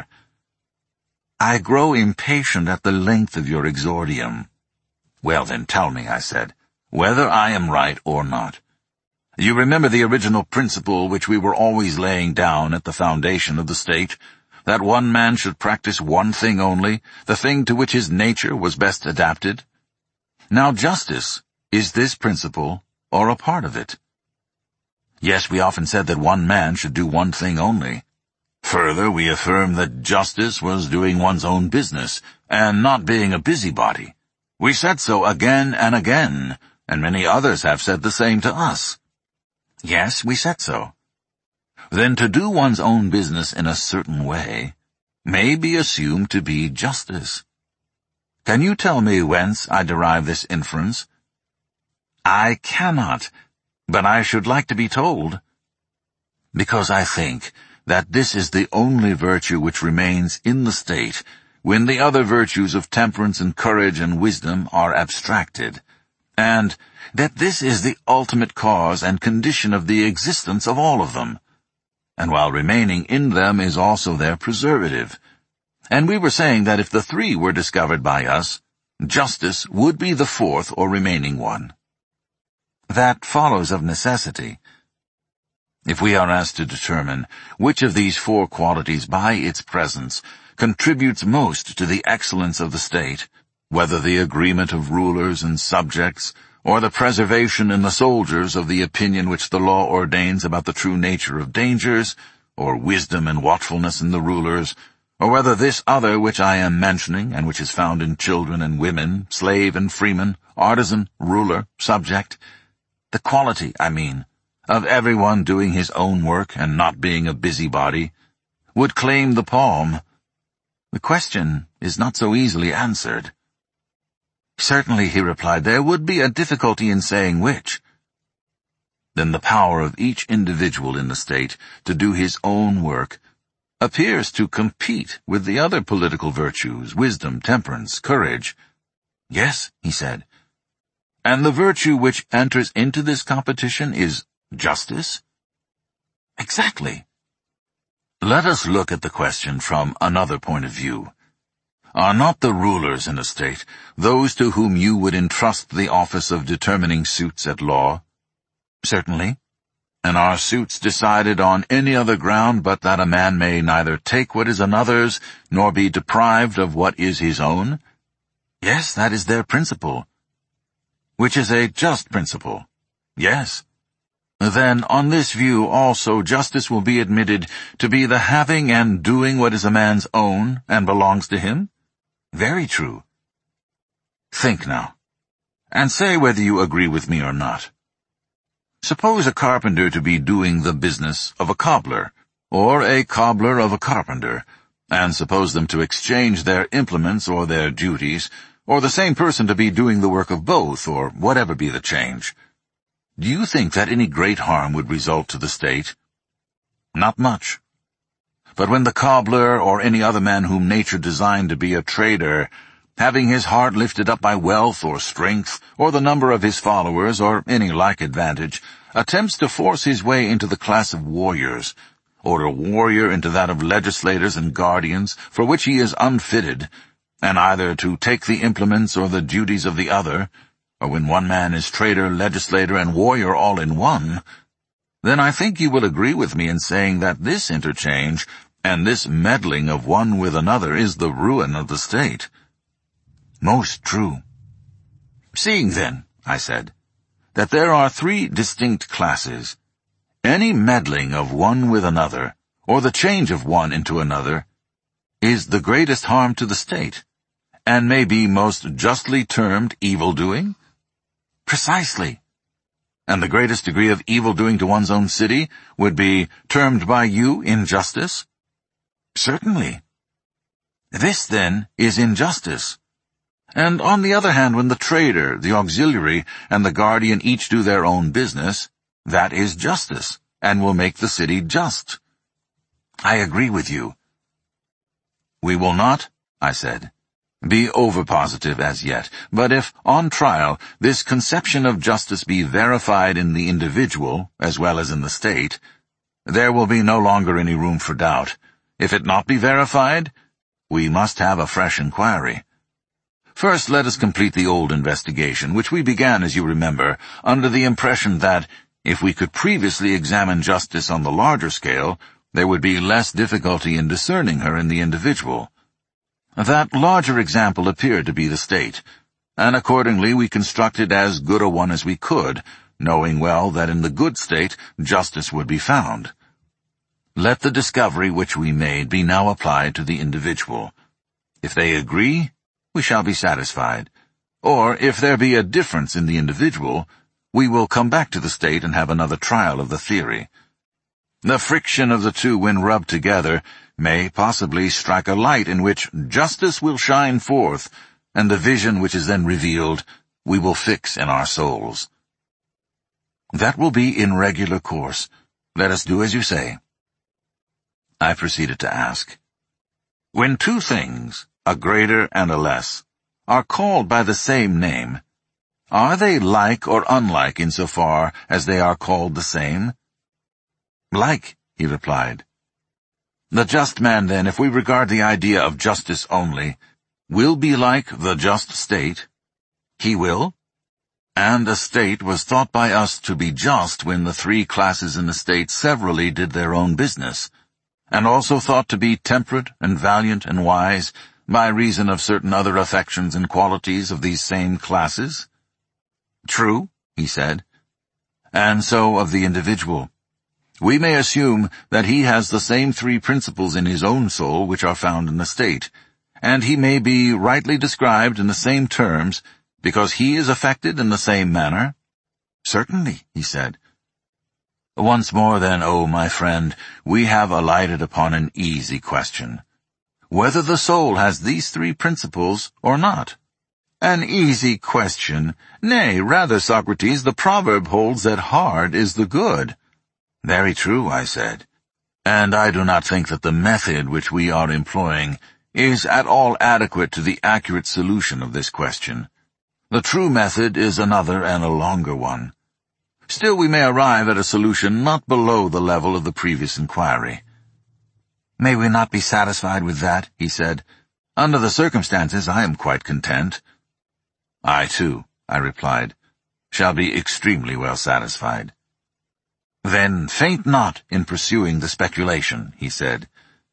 I grow impatient at the length of your exordium. Well then, tell me, I said, whether I am right or not. You remember the original principle which we were always laying down at the foundation of the state, that one man should practice one thing only, the thing to which his nature was best adapted? Now justice, is this principle, or a part of it? Yes, we often said that one man should do one thing only. Further, we affirmed that justice was doing one's own business, and not being a busybody. We said so again and again, and many others have said the same to us. Yes, we said so. Then to do one's own business in a certain way may be assumed to be justice. Can you tell me whence I derive this inference? I cannot, but I should like to be told. Because I think that this is the only virtue which remains in the state when the other virtues of temperance and courage and wisdom are abstracted, and that this is the ultimate cause and condition of the existence of all of them, and while remaining in them is also their preservative. And we were saying that if the 3 were discovered by us, justice would be the 4th or remaining one. That follows of necessity. If we are asked to determine which of these 4 qualities by its presence contributes most to the excellence of the state, whether the agreement of rulers and subjects, or the preservation in the soldiers of the opinion which the law ordains about the true nature of dangers, or wisdom and watchfulness in the rulers, or whether this other which I am mentioning, and which is found in children and women, slave and freeman, artisan, ruler, subject, the quality, I mean, of everyone doing his own work and not being a busybody, would claim the palm. The question is not so easily answered. Certainly, he replied, there would be a difficulty in saying which. Then the power of each individual in the state to do his own work appears to compete with the other political virtues, wisdom, temperance, courage. Yes, he said. And the virtue which enters into this competition is justice? Exactly. Let us look at the question from another point of view. Are not the rulers in a state those to whom you would entrust the office of determining suits at law? Certainly. And are suits decided on any other ground but that a man may neither take what is another's, nor be deprived of what is his own? Yes, that is their principle. Which is a just principle. Yes. Then, on this view also, justice will be admitted to be the having and doing what is a man's own and belongs to him? Very true. Think now, and say whether you agree with me or not. Suppose a carpenter to be doing the business of a cobbler, or a cobbler of a carpenter, and suppose them to exchange their implements or their duties, or the same person to be doing the work of both, or whatever be the change. Do you think that any great harm would result to the state? Not much. But when the cobbler or any other man whom nature designed to be a trader, having his heart lifted up by wealth or strength, or the number of his followers, or any like advantage, attempts to force his way into the class of warriors, or a warrior into that of legislators and guardians, for which he is unfitted, and either to take the implements or the duties of the other, or when one man is trader, legislator, and warrior all in one, then I think you will agree with me in saying that this interchange and this meddling of one with another is the ruin of the state. Most true. Seeing then, I said, that there are three distinct classes, any meddling of one with another, or the change of one into another, is the greatest harm to the state, and may be most justly termed evil-doing? Precisely. And the greatest degree of evil-doing to one's own city would be termed by you injustice? Certainly. This, then, is injustice. And on the other hand, when the trader, the auxiliary, and the guardian each do their own business, that is justice, and will make the city just. I agree with you. We will not, I said, be over-positive as yet, but if, on trial, this conception of justice be verified in the individual, as well as in the state, there will be no longer any room for doubt. If it not be verified, we must have a fresh inquiry. First, let us complete the old investigation, which we began, as you remember, under the impression that, if we could previously examine justice on the larger scale, there would be less difficulty in discerning her in the individual. That larger example appeared to be the state, and accordingly we constructed as good a one as we could, knowing well that in the good state justice would be found. Let the discovery which we made be now applied to the individual. If they agree, we shall be satisfied. Or, if there be a difference in the individual, we will come back to the state and have another trial of the theory. The friction of the two, when rubbed together, may possibly strike a light in which justice will shine forth, and the vision which is then revealed we will fix in our souls. That will be in regular course. Let us do as you say. I proceeded to ask, when two things, a greater and a less, are called by the same name, are they like or unlike insofar as they are called the same? Like, he replied. The just man, then, if we regard the idea of justice only, will be like the just state. He will. And a state was thought by us to be just when the three classes in the state severally did their own business, and also thought to be temperate and valiant and wise by reason of certain other affections and qualities of these same classes? True, he said. And so of the individual. We may assume that he has the same three principles in his own soul which are found in the state, and he may be rightly described in the same terms because he is affected in the same manner? Certainly, he said. Once more then, O my friend, we have alighted upon an easy question. Whether the soul has these three principles or not. An easy question. Nay, rather, Socrates, the proverb holds that hard is the good. Very true, I said. And I do not think that the method which we are employing is at all adequate to the accurate solution of this question. The true method is another and a longer one. Still we may arrive at a solution not below the level of the previous inquiry. May we not be satisfied with that? He said. Under the circumstances, I am quite content. I too, I replied, shall be extremely well satisfied. Then faint not in pursuing the speculation, he said.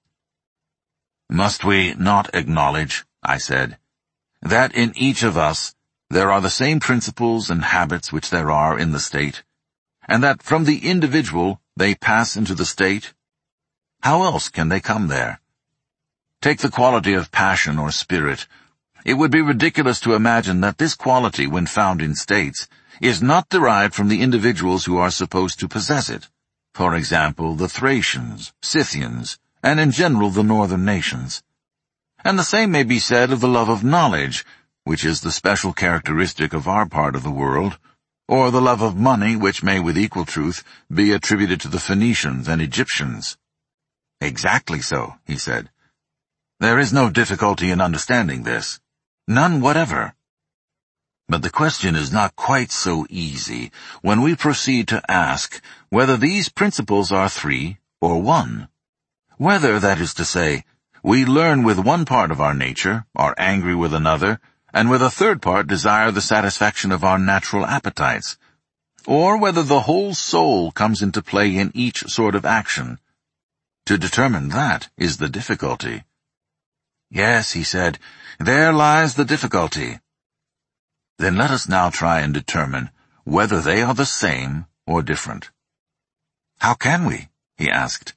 Must we not acknowledge, I said, that in each of us there are the same principles and habits which there are in the state, and that from the individual they pass into the state? How else can they come there? Take the quality of passion or spirit. It would be ridiculous to imagine that this quality, when found in states, is not derived from the individuals who are supposed to possess it. For example, the Thracians, Scythians, and in general the northern nations. And the same may be said of the love of knowledge, which is the special characteristic of our part of the world, or the love of money, which may with equal truth be attributed to the Phoenicians and Egyptians. Exactly so, he said. There is no difficulty in understanding this. None whatever. But the question is not quite so easy when we proceed to ask whether these principles are three or one. Whether, that is to say, we learn with one part of our nature, are angry with another, and with a third part desire the satisfaction of our natural appetites, or whether the whole soul comes into play in each sort of action. To determine that is the difficulty. Yes, he said, there lies the difficulty. Then let us now try and determine whether they are the same or different. How can we? He asked.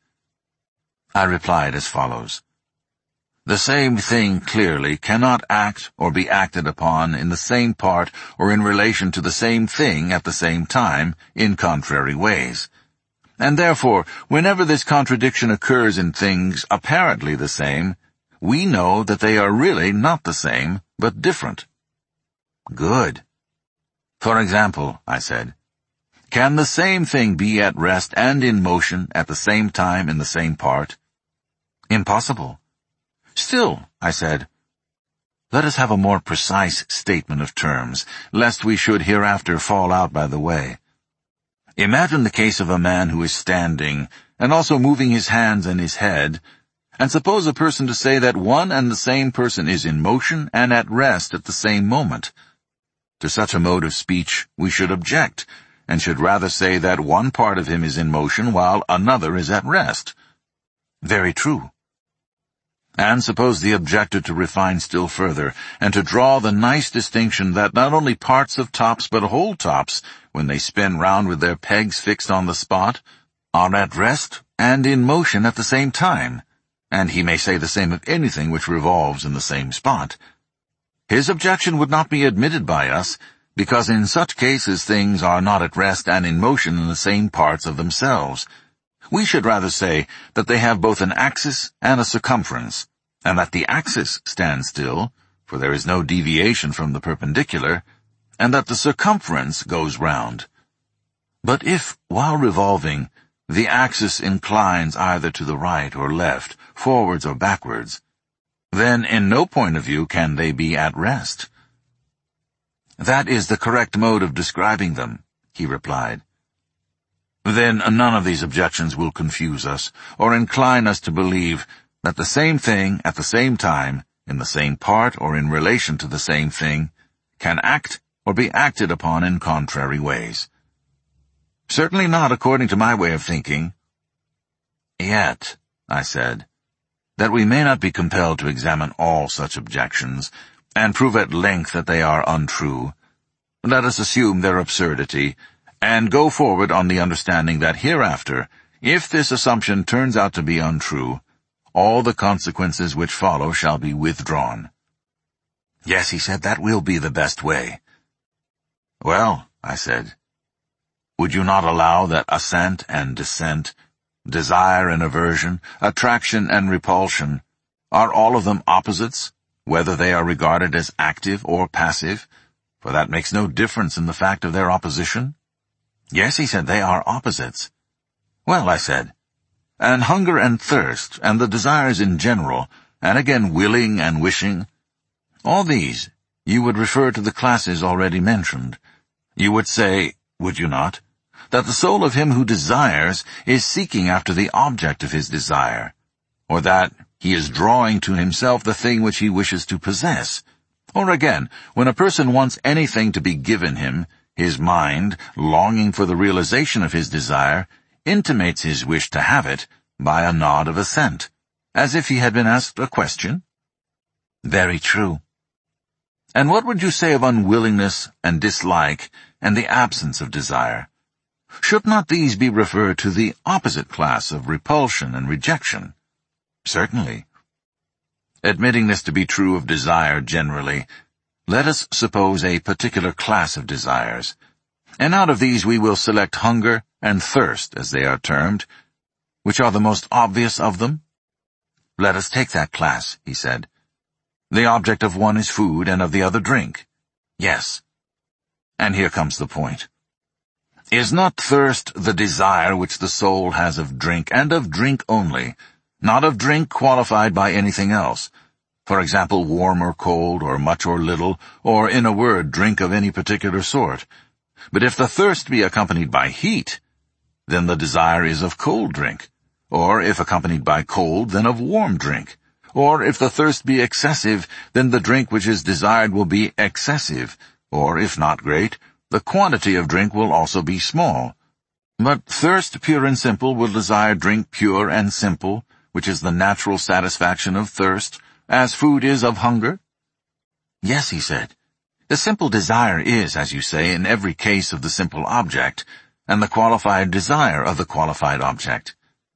I replied as follows. The same thing clearly cannot act or be acted upon in the same part or in relation to the same thing at the same time in contrary ways. And therefore, whenever this contradiction occurs in things apparently the same, we know that they are really not the same, but different. Good. For example, I said, can the same thing be at rest and in motion at the same time in the same part? Impossible. Still, I said, let us have a more precise statement of terms, lest we should hereafter fall out by the way. Imagine the case of a man who is standing, and also moving his hands and his head, and suppose a person to say that one and the same person is in motion and at rest at the same moment. To such a mode of speech we should object, and should rather say that one part of him is in motion while another is at rest. Very true. And suppose the objector to refine still further, and to draw the nice distinction that not only parts of tops but whole tops, when they spin round with their pegs fixed on the spot, are at rest and in motion at the same time, and he may say the same of anything which revolves in the same spot. His objection would not be admitted by us, because in such cases things are not at rest and in motion in the same parts of themselves. We should rather say that they have both an axis and a circumference, and that the axis stands still, for there is no deviation from the perpendicular, and that the circumference goes round. But if, while revolving, the axis inclines either to the right or left, forwards or backwards, then in no point of view can they be at rest. That is the correct mode of describing them, he replied. Then none of these objections will confuse us, or incline us to believe that the same thing at the same time, in the same part or in relation to the same thing, can act or be acted upon in contrary ways. Certainly not according to my way of thinking. Yet, I said, that we may not be compelled to examine all such objections, and prove at length that they are untrue, let us assume their absurdity, and go forward on the understanding that hereafter, if this assumption turns out to be untrue, all the consequences which follow shall be withdrawn. Yes, he said, that will be the best way. Well, I said, would you not allow that assent and dissent, desire and aversion, attraction and repulsion, are all of them opposites, whether they are regarded as active or passive, for that makes no difference in the fact of their opposition? Yes, he said, they are opposites. Well, I said, and hunger and thirst, and the desires in general, and again willing and wishing, all these you would refer to the classes already mentioned. You would say, would you not, that the soul of him who desires is seeking after the object of his desire, or that he is drawing to himself the thing which he wishes to possess. Or again, when a person wants anything to be given him, his mind, longing for the realization of his desire, intimates his wish to have it by a nod of assent, as if he had been asked a question. Very true. And what would you say of unwillingness and dislike and the absence of desire? Should not these be referred to the opposite class of repulsion and rejection? Certainly. Admitting this to be true of desire generally, let us suppose a particular class of desires, and out of these we will select hunger and thirst, as they are termed, which are the most obvious of them. Let us take that class, he said. The object of one is food and of the other drink. Yes. And here comes the point. Is not thirst the desire which the soul has of drink, and of drink only, not of drink qualified by anything else? For example, warm or cold, or much or little, or, in a word, drink of any particular sort. But if the thirst be accompanied by heat, then the desire is of cold drink, or if accompanied by cold, then of warm drink. Or if the thirst be excessive, then the drink which is desired will be excessive, or if not great, the quantity of drink will also be small. But thirst pure and simple will desire drink pure and simple, which is the natural satisfaction of thirst, as food is of hunger? Yes, he said. The simple desire is, as you say, in every case of the simple object, and the qualified desire of the qualified object.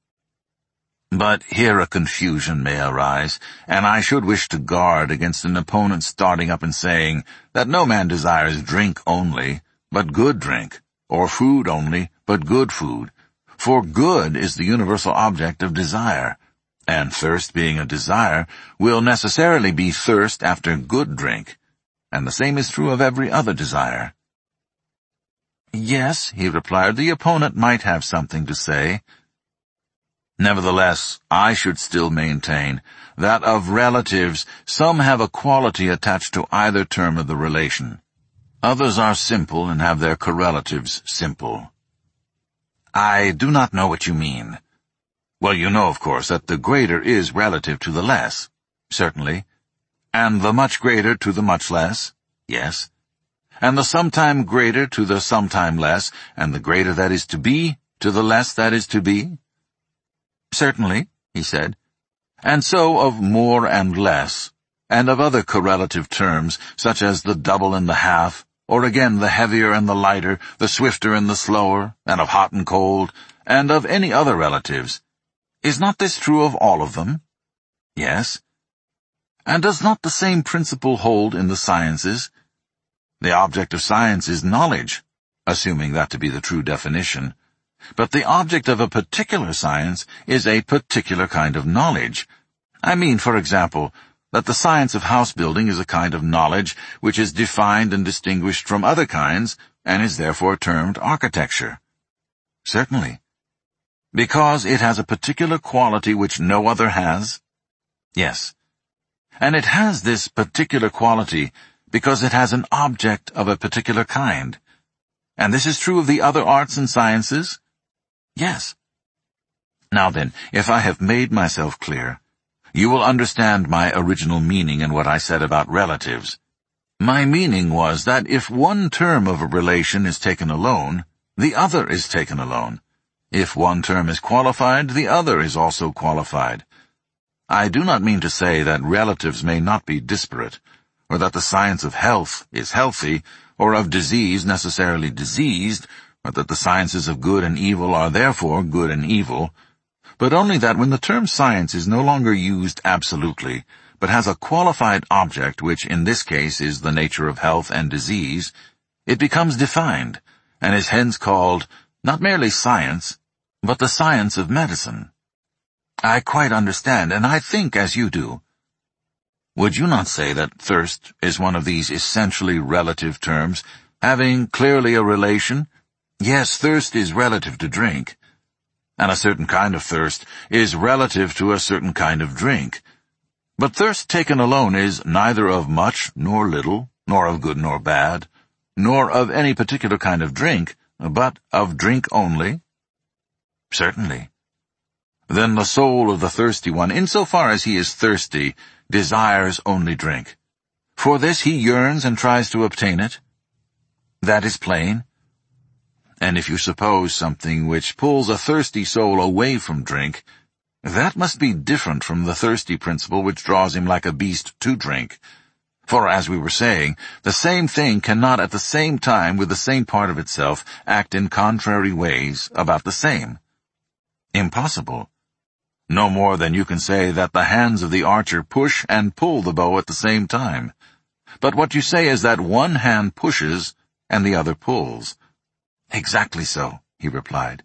But here a confusion may arise, and I should wish to guard against an opponent starting up and saying that no man desires drink only, but good drink, or food only, but good food. For good is the universal object of desire, and thirst being a desire will necessarily be thirst after good drink, and the same is true of every other desire. Yes, he replied, the opponent might have something to say. Nevertheless, I should still maintain that of relatives some have a quality attached to either term of the relation. Others are simple and have their correlatives simple. I do not know what you mean. Well, you know, of course, that the greater is relative to the less. Certainly. And the much greater to the much less? Yes. And the sometime greater to the sometime less, and the greater that is to be to the less that is to be? Certainly, he said. And so of more and less, and of other correlative terms, such as the double and the half, or again the heavier and the lighter, the swifter and the slower, and of hot and cold, and of any other relatives. Is not this true of all of them? Yes. And does not the same principle hold in the sciences? The object of science is knowledge, assuming that to be the true definition. But the object of a particular science is a particular kind of knowledge. I mean, for example, that the science of house building is a kind of knowledge which is defined and distinguished from other kinds, and is therefore termed architecture. Certainly. Because it has a particular quality which no other has? Yes. And it has this particular quality because it has an object of a particular kind. And this is true of the other arts and sciences? Yes. Now then, if I have made myself clear, you will understand my original meaning in what I said about relatives. My meaning was that if one term of a relation is taken alone, the other is taken alone. If one term is qualified, the other is also qualified. I do not mean to say that relatives may not be disparate, or that the science of health is healthy, or of disease necessarily diseased, or that the sciences of good and evil are therefore good and evil, but only that when the term science is no longer used absolutely, but has a qualified object which in this case is the nature of health and disease, it becomes defined, and is hence called not merely science, but the science of medicine. I quite understand, and I think as you do. Would you not say that thirst is one of these essentially relative terms, having clearly a relation? Yes, thirst is relative to drink, and a certain kind of thirst is relative to a certain kind of drink. But thirst taken alone is neither of much nor little, nor of good nor bad, nor of any particular kind of drink, but of drink only? Certainly. Then the soul of the thirsty one, insofar as he is thirsty, desires only drink. For this he yearns and tries to obtain it. That is plain. And if you suppose something which pulls a thirsty soul away from drink, that must be different from the thirsty principle which draws him like a beast to drink. For, as we were saying, the same thing cannot at the same time with the same part of itself act in contrary ways about the same. Impossible. No more than you can say that the hands of the archer push and pull the bow at the same time. But what you say is that one hand pushes and the other pulls. Exactly so, he replied.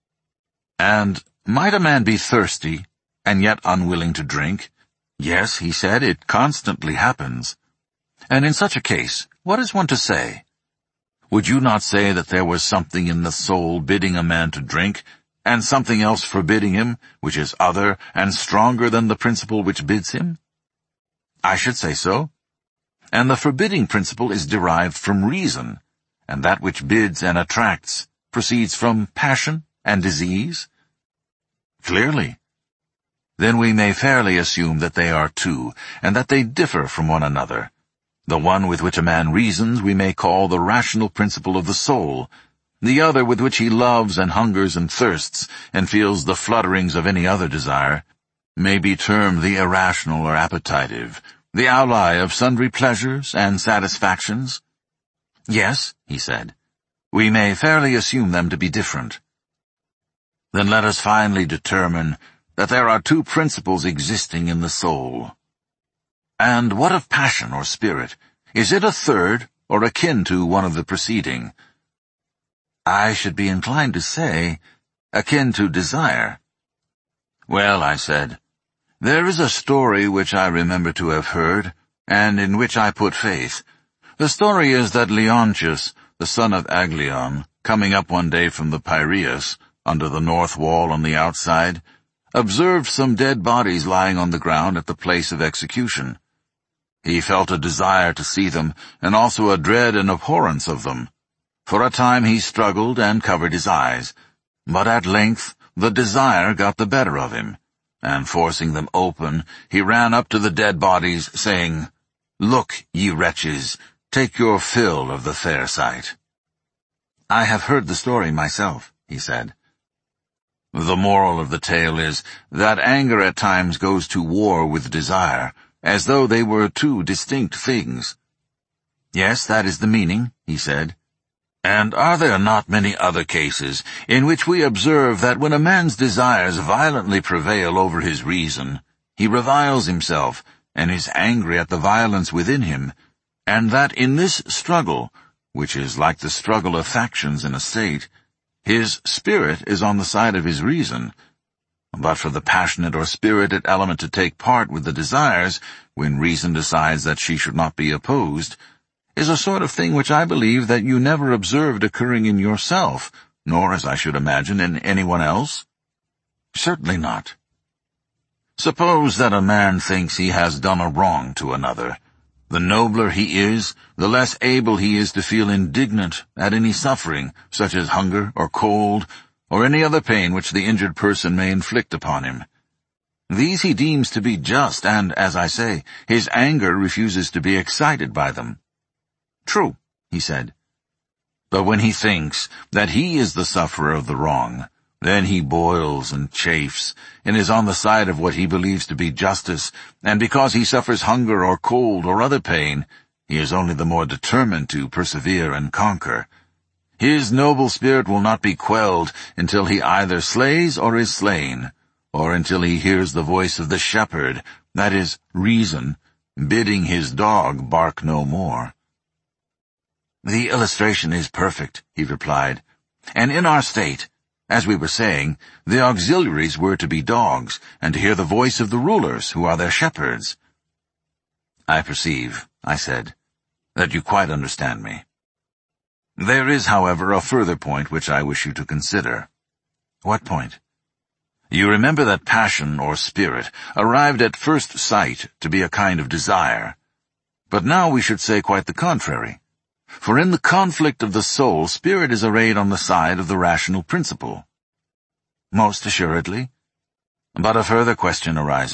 And might a man be thirsty and yet unwilling to drink? Yes, he said, it constantly happens. And in such a case, what is one to say? Would you not say that there was something in the soul bidding a man to drink, and something else forbidding him, which is other and stronger than the principle which bids him? I should say so. And the forbidding principle is derived from reason, and that which bids and attracts proceeds from passion and disease? Clearly. Then we may fairly assume that they are two, and that they differ from one another. The one with which a man reasons we may call the rational principle of the soul. The other with which he loves and hungers and thirsts, and feels the flutterings of any other desire, may be termed the irrational or appetitive, the ally of sundry pleasures and satisfactions. Yes, he said, we may fairly assume them to be different. Then let us finally determine that there are two principles existing in the soul. And what of passion or spirit? Is it a third, or akin to one of the preceding? I should be inclined to say, akin to desire. Well, I said, there is a story which I remember to have heard, and in which I put faith. The story is that Leontius, the son of Aglion, coming up one day from the Piraeus, under the north wall on the outside, observed some dead bodies lying on the ground at the place of execution. He felt a desire to see them, and also a dread and abhorrence of them. For a time he struggled and covered his eyes, but at length the desire got the better of him, and forcing them open, he ran up to the dead bodies, saying, "Look, ye wretches, take your fill of the fair sight." I have heard the story myself, he said. The moral of the tale is that anger at times goes to war with desire, as though they were two distinct things. Yes, that is the meaning, he said. And are there not many other cases in which we observe that when a man's desires violently prevail over his reason, he reviles himself and is angry at the violence within him, and that in this struggle, which is like the struggle of factions in a state, his spirit is on the side of his reason, but for the passionate or spirited element to take part with the desires, when reason decides that she should not be opposed, is a sort of thing which I believe that you never observed occurring in yourself, nor, as I should imagine, in anyone else? Certainly not. Suppose that a man thinks he has done a wrong to another. The nobler he is, the less able he is to feel indignant at any suffering, such as hunger or cold, or any other pain which the injured person may inflict upon him. These he deems to be just, and, as I say, his anger refuses to be excited by them. True, he said. But when he thinks that he is the sufferer of the wrong, then he boils and chafes, and is on the side of what he believes to be justice, and because he suffers hunger or cold or other pain, he is only the more determined to persevere and conquer. His noble spirit will not be quelled until he either slays or is slain, or until he hears the voice of the shepherd, that is, reason, bidding his dog bark no more. The illustration is perfect, he replied, and in our state, as we were saying, the auxiliaries were to be dogs, and to hear the voice of the rulers, who are their shepherds. I perceive, I said, that you quite understand me. There is, however, a further point which I wish you to consider. What point? You remember that passion or spirit arrived at first sight to be a kind of desire. But now we should say quite the contrary. For in the conflict of the soul, spirit is arrayed on the side of the rational principle. Most assuredly. But a further question arises.